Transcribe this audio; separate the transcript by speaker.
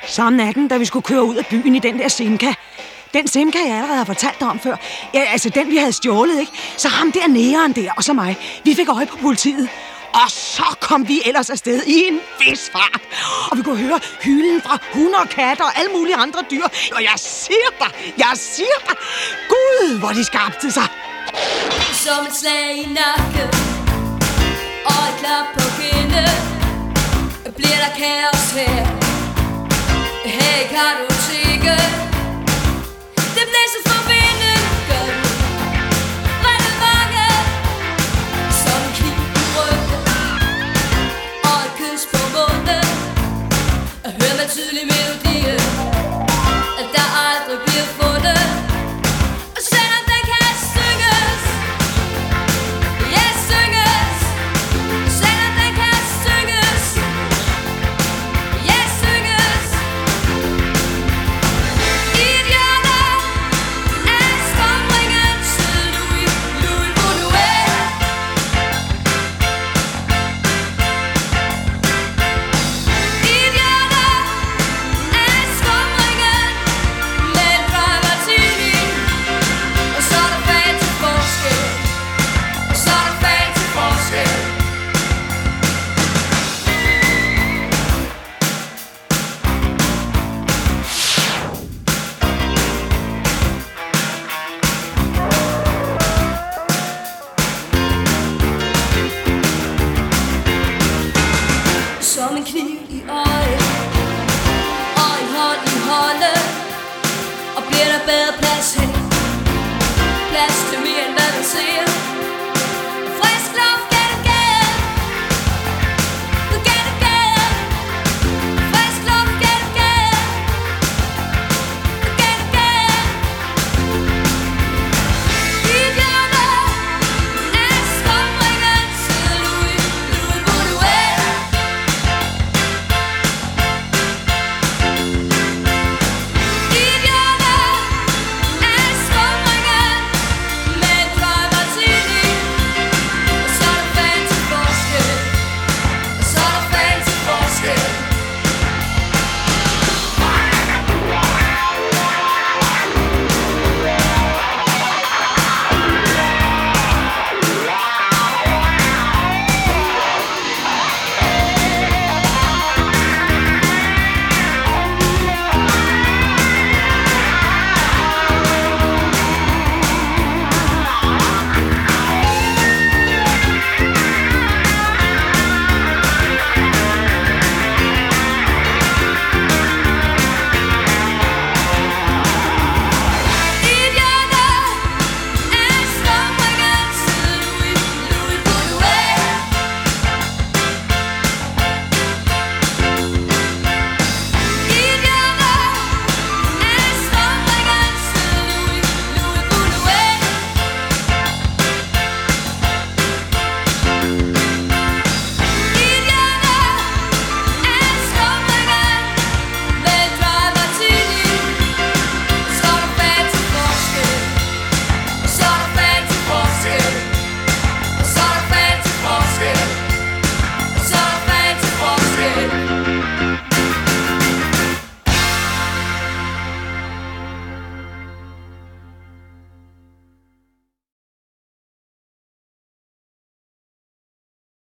Speaker 1: Så om natten, da vi skulle køre ud af byen i den der Simca. Den Simca, jeg allerede har fortalt dig om før. Ja, altså den, vi havde stjålet, ikke? Så ham der næren der, og så mig. Vi fik øje på politiet. Og så kom vi ellers afsted i en vis fart. Og vi kunne høre hylen fra hunde og katter og alle mulige andre dyr. Og jeg siger dig, Gud, hvor de skabte sig.
Speaker 2: Som et slag i nakken og et klap på kindet, bliver der kaos her. Hey, kan du tænke? Det blæser for vinden, gør det. Var det vange? Som en kniv i ryggen og et kys på munden. Hør med tydelig melodien, at der aldrig bliver fundet. Og selvom den kan synges, ja, synges. Selvom den kan synges, ja, synges. I et hjørne af skumringen til Louis Boudouet. I et hjørne af skumringen med en dry martini. Og så er der fan til forskel, og så er der fan til forskel. Som en kniv i øjet og en hånd i hånden. Og bliver der bedre plads hen? Plads til mere end hvad man ser.